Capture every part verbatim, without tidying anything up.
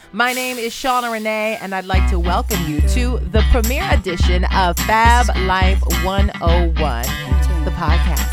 My name is Shauna Renee, and I'd like to welcome you to the premiere edition of Fab Life one oh one, the podcast.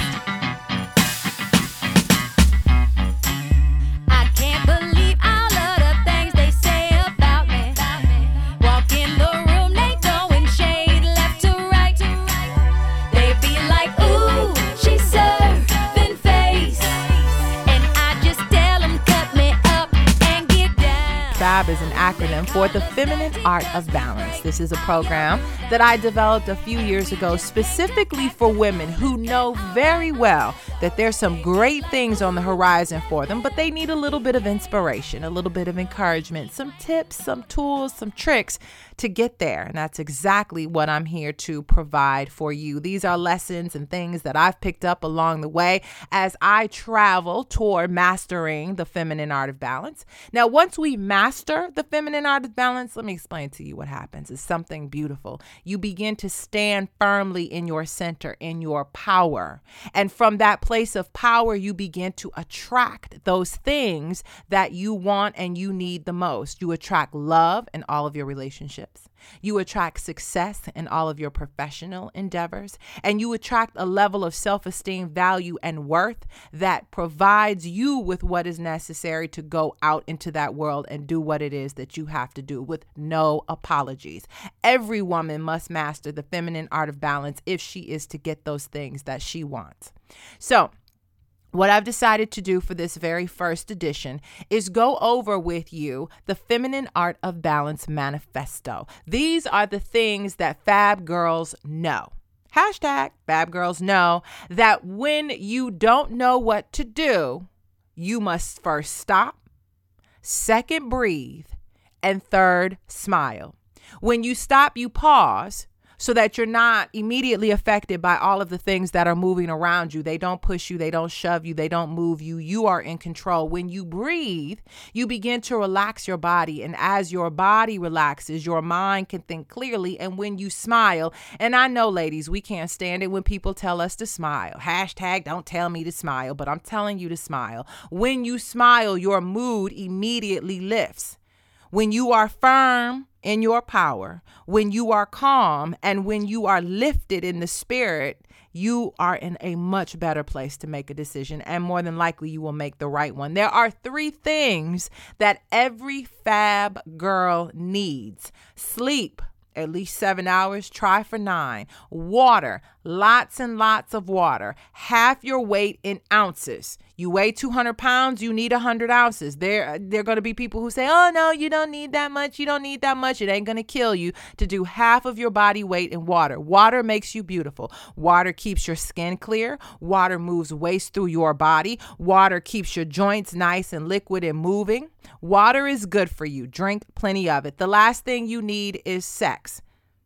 I can't believe all of the things they say about me. Walk in the room, they throwing shade left to right. They be like, ooh, she's serving face. And I just tell them, cut me up and get down. FAB is an acronym for the Feminine Art of Balance. This is a program that I developed a few years ago specifically for women who know very well that there's some great things on the horizon for them, but they need a little bit of inspiration, a little bit of encouragement, some tips, some tools, some tricks to get there. And that's exactly what I'm here to provide for you. These are lessons and things that I've picked up along the way as I travel toward mastering the feminine art of balance. Now, once we master the feminine art of balance, let me explain to you what happens. It's something beautiful. You begin to stand firmly in your center, in your power. And from that place of power, you begin to attract those things that you want and you need the most. You attract love in all of your relationships. You attract success in all of your professional endeavors, and you attract a level of self-esteem, value, and worth that provides you with what is necessary to go out into that world and do what it is that you have to do with no apologies. Every woman must master the feminine art of balance if she is to get those things that she wants. So, what I've decided to do for this very first edition is go over with you the Feminine Art of Balance Manifesto. These are the things that Fab Girls know. Hashtag Fab Girls know that when you don't know what to do, you must first stop, second breathe, and third smile. When you stop, you pause, so that you're not immediately affected by all of the things that are moving around you. They don't push you. They don't shove you. They don't move you. You are in control. When you breathe, you begin to relax your body. And as your body relaxes, your mind can think clearly. And when you smile, and I know, ladies, we can't stand it when people tell us to smile. Hashtag don't tell me to smile, but I'm telling you to smile. When you smile, your mood immediately lifts. When you are firm in your power, when you are calm, and when you are lifted in the spirit, you are in a much better place to make a decision, and more than likely you will make the right one. There are three things that every Fab girl needs: sleep, at least seven hours, try for nine. Water, lots and lots of water. Half your weight in ounces. You weigh two hundred pounds, you need one hundred ounces. There, there are going to be people who say, oh, no, you don't need that much. You don't need that much. It ain't going to kill you to do half of your body weight in water. Water makes you beautiful. Water keeps your skin clear. Water moves waste through your body. Water keeps your joints nice and liquid and moving. Water is good for you. Drink plenty of it. The last thing you need is sex.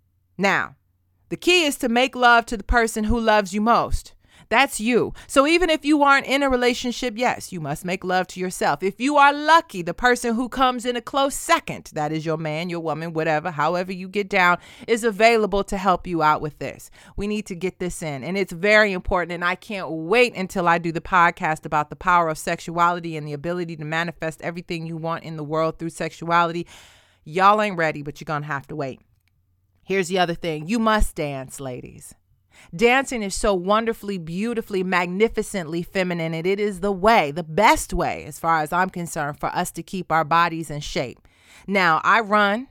Now, the key is to make love to the person who loves you most. That's you. So even if you aren't in a relationship, yes, you must make love to yourself. If you are lucky, the person who comes in a close second, that is your man, your woman, whatever, however you get down, is available to help you out with this. We need to get this in, and it's very important, and I can't wait until I do the podcast about the power of sexuality and the ability to manifest everything you want in the world through sexuality. Y'all ain't ready, but you're going to have to wait. Here's the other thing. You must dance, ladies. Dancing is so wonderfully, beautifully, magnificently feminine, and it is the way, the best way, as far as I'm concerned, for us to keep our bodies in shape. Now, I run.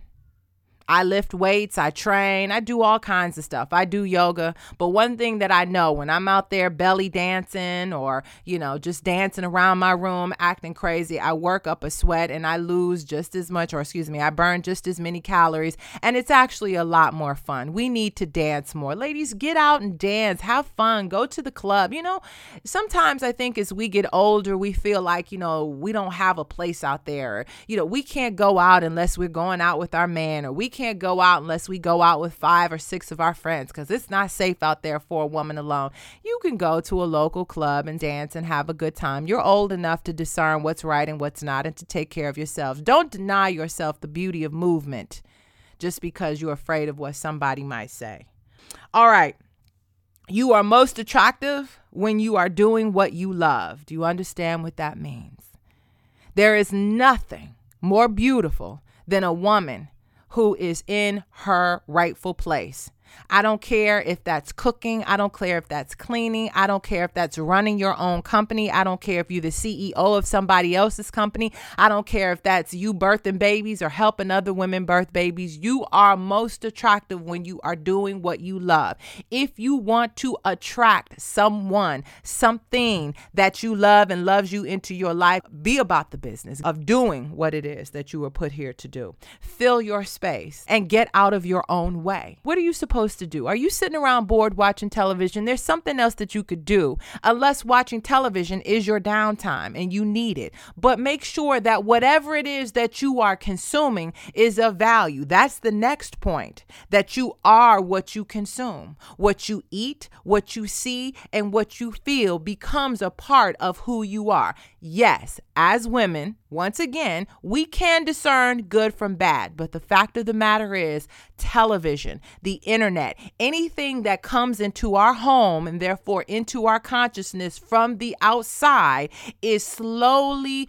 I lift weights, I train, I do all kinds of stuff. I do yoga. But one thing that I know when I'm out there belly dancing or, you know, just dancing around my room, acting crazy, I work up a sweat and I lose just as much, or excuse me, I burn just as many calories. And it's actually a lot more fun. We need to dance more. Ladies, get out and dance, have fun, go to the club. You know, sometimes I think as we get older, we feel like, you know, we don't have a place out there. Or, you know, we can't go out unless we're going out with our man, or we can't can't go out unless we go out with five or six of our friends, because it's not safe out there for a woman alone. You can go to a local club and dance and have a good time. You're old enough to discern what's right and what's not, and to take care of yourselves. Don't deny yourself the beauty of movement just because you're afraid of what somebody might say. All right. You are most attractive when you are doing what you love. Do you understand what that means? There is nothing more beautiful than a woman who is in her rightful place. I don't care if that's cooking. I don't care if that's cleaning. I don't care if that's running your own company. I don't care if you're the C E O of somebody else's company. I don't care if that's you birthing babies or helping other women birth babies. You are most attractive when you are doing what you love. If you want to attract someone, something that you love and loves you into your life, be about the business of doing what it is that you were put here to do. Fill your space and get out of your own way. What are you supposed to do? Are you sitting around bored watching television? There's something else that you could do, unless watching television is your downtime and you need it. But make sure that whatever it is that you are consuming is of value. That's the next point, that you are what you consume. What you eat, what you see, and what you feel becomes a part of who you are. Yes, as women, once again, we can discern good from bad, but the fact of the matter is television, the internet, anything that comes into our home and therefore into our consciousness from the outside is slowly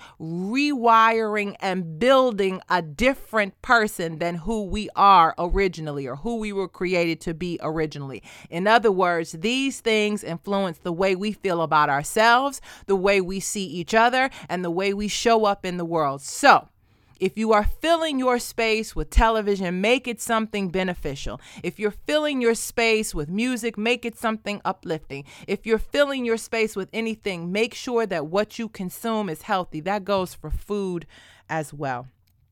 rewiring and building a different person than who we are originally or who we were created to be originally. In other words, these things influence the way we feel about ourselves, the way we see each other, and the way we show up in the world. So, if you are filling your space with television, make it something beneficial. If you're filling your space with music, make it something uplifting. If you're filling your space with anything, make sure that what you consume is healthy. That goes for food as well.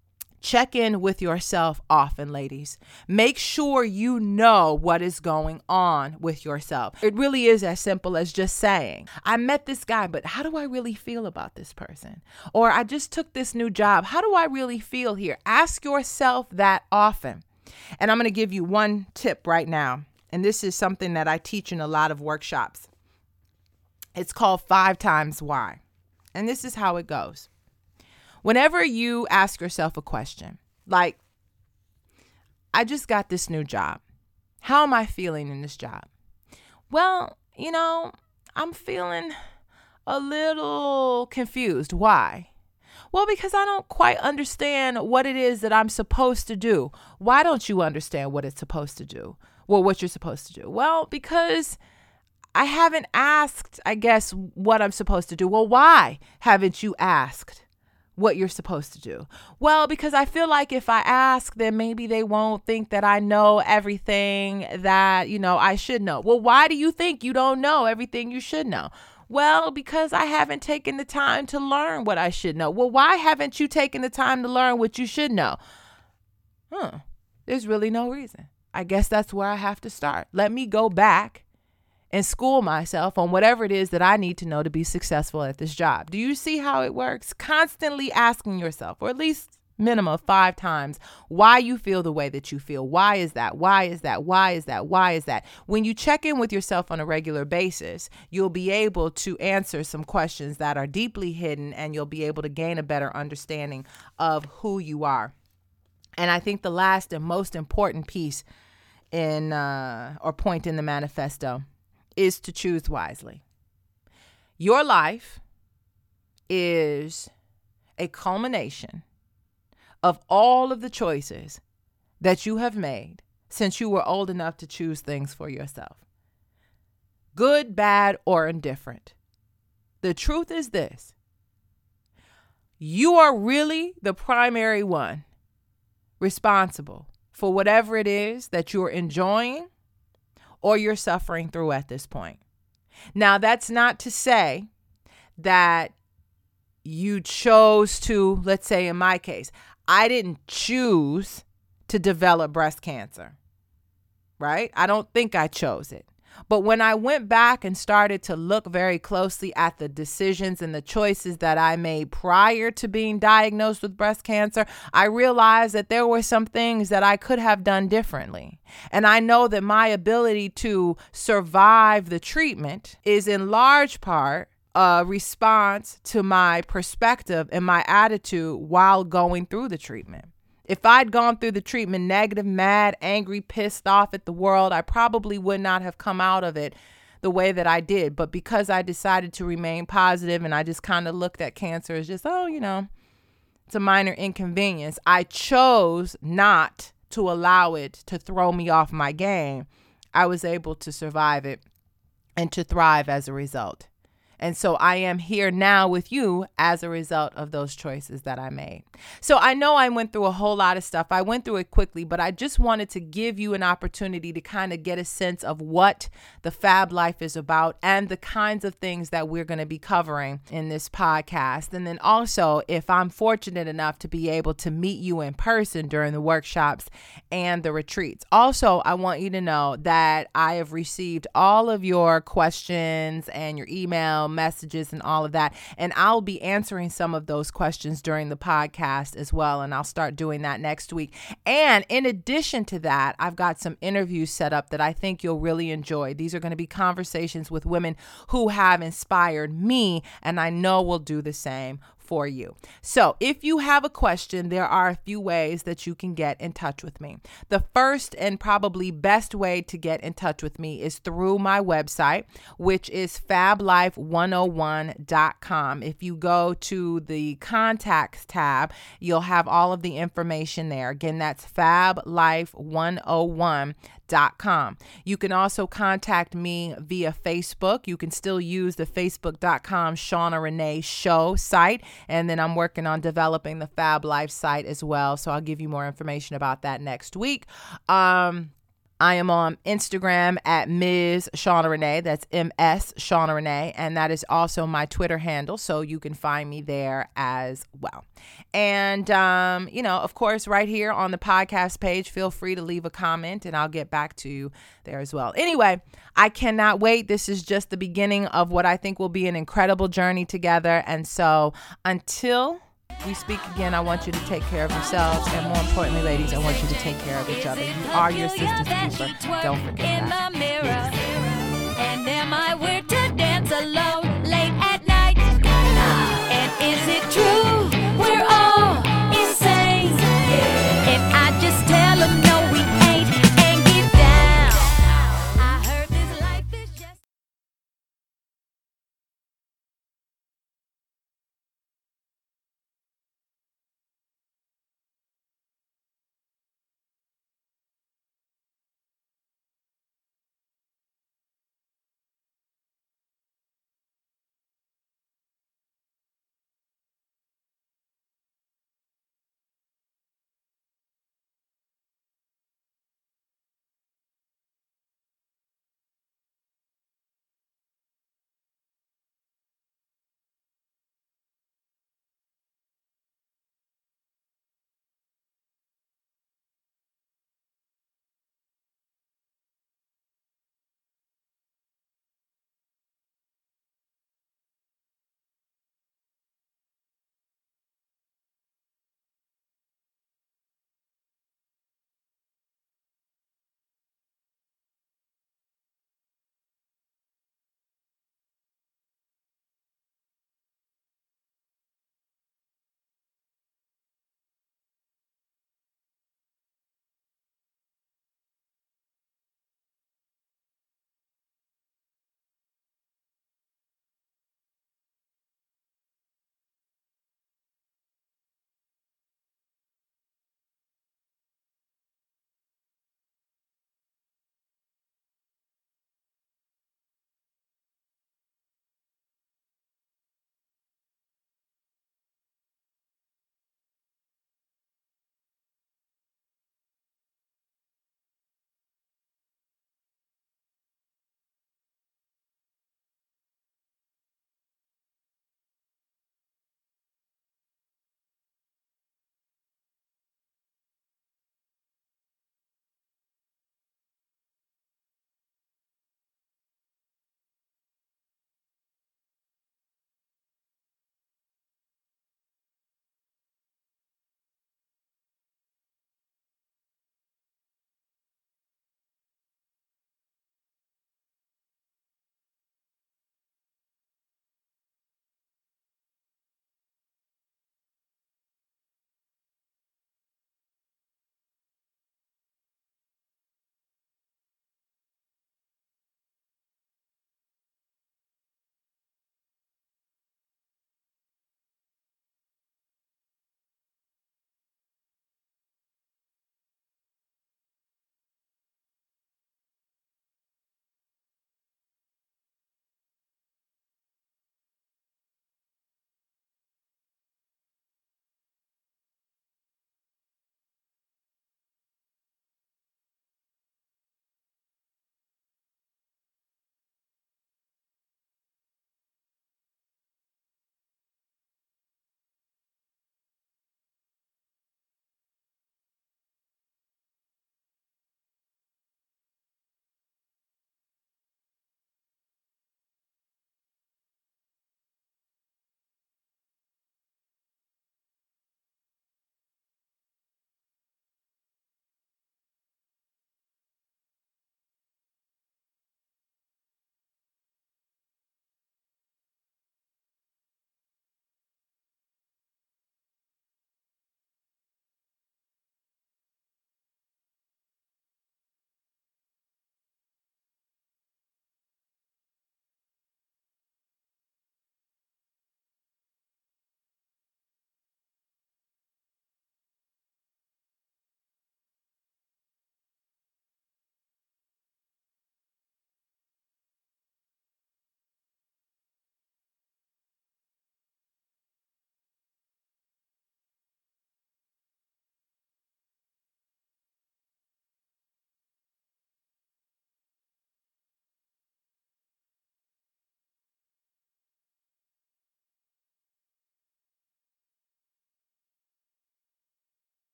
Check in with yourself often, ladies. Make sure you know what is going on with yourself. It really is as simple as just saying, I met this guy, but how do I really feel about this person? Or I just took this new job. How do I really feel here? Ask yourself that often. And I'm going to give you one tip right now. And this is something that I teach in a lot of workshops. It's called five times why. And this is how it goes. Whenever you ask yourself a question, like, I just got this new job. How am I feeling in this job? Well, you know, I'm feeling a little confused. Why? Well, because I don't quite understand what it is that I'm supposed to do. Why don't you understand what it's supposed to do? Well, what you're supposed to do? Well, because I haven't asked, I guess, what I'm supposed to do. Well, why haven't you asked what you're supposed to do? Well, because I feel like if I ask, then maybe they won't think that I know everything that, you know, I should know. Well, why do you think you don't know everything you should know? Well, because I haven't taken the time to learn what I should know. Well, why haven't you taken the time to learn what you should know? Huh. There's really no reason. I guess that's where I have to start. Let me go back and school myself on whatever it is that I need to know to be successful at this job. Do you see how it works? Constantly asking yourself, or at least minimum five times, why you feel the way that you feel. Why is that? Why is that? Why is that? Why is that? When you check in with yourself on a regular basis, you'll be able to answer some questions that are deeply hidden, and you'll be able to gain a better understanding of who you are. And I think the last and most important piece in uh, or point in the manifesto is to choose wisely. Your life is a culmination of all of the choices that you have made since you were old enough to choose things for yourself. Good, bad, or indifferent. The truth is this: you are really the primary one responsible for whatever it is that you're enjoying or you're suffering through at this point. Now, that's not to say that you chose to, let's say in my case, I didn't choose to develop breast cancer, right? I don't think I chose it. But when I went back and started to look very closely at the decisions and the choices that I made prior to being diagnosed with breast cancer, I realized that there were some things that I could have done differently. And I know that my ability to survive the treatment is in large part a response to my perspective and my attitude while going through the treatment. If I'd gone through the treatment negative, mad, angry, pissed off at the world, I probably would not have come out of it the way that I did. But because I decided to remain positive and I just kind of looked at cancer as just, oh, you know, It's a minor inconvenience. I chose not to allow it to throw me off my game. I was able to survive it and to thrive as a result. And so I am here now with you as a result of those choices that I made. So I know I went through a whole lot of stuff. I went through it quickly, but I just wanted to give you an opportunity to kind of get a sense of what the Fab Life is about and the kinds of things that we're going to be covering in this podcast. And then also, if I'm fortunate enough to be able to meet you in person during the workshops and the retreats. Also, I want you to know that I have received all of your questions and your email messages and all of that. And I'll be answering some of those questions during the podcast as well. And I'll start doing that next week. And in addition to that, I've got some interviews set up that I think you'll really enjoy. These are going to be conversations with women who have inspired me, and I know will do the same for you. So if you have a question, there are a few ways that you can get in touch with me. The first and probably best way to get in touch with me is through my website, which is fab life one oh one dot com. If you go to the contacts tab, you'll have all of the information there. Again, that's fab life one oh one dot com. You can also contact me via Facebook. You can still use the facebook dot com Shauna Renee Show site. And then I'm working on developing the Fab Life site as well. So I'll give you more information about that next week. Um, I am on Instagram at Miz Shauna Renee. That's M S Shauna Renee. And that is also my Twitter handle. So you can find me there as well. And, um, you know, of course, right here on the podcast page, feel free to leave a comment and I'll get back to you there as well. Anyway, I cannot wait. This is just the beginning of what I think will be an incredible journey together. And so until we speak again, I want you to take care of yourselves. And more importantly, ladies, I want you to take care of each other. You are your sister's keeper. Don't forget that. And am I weird to dance alone?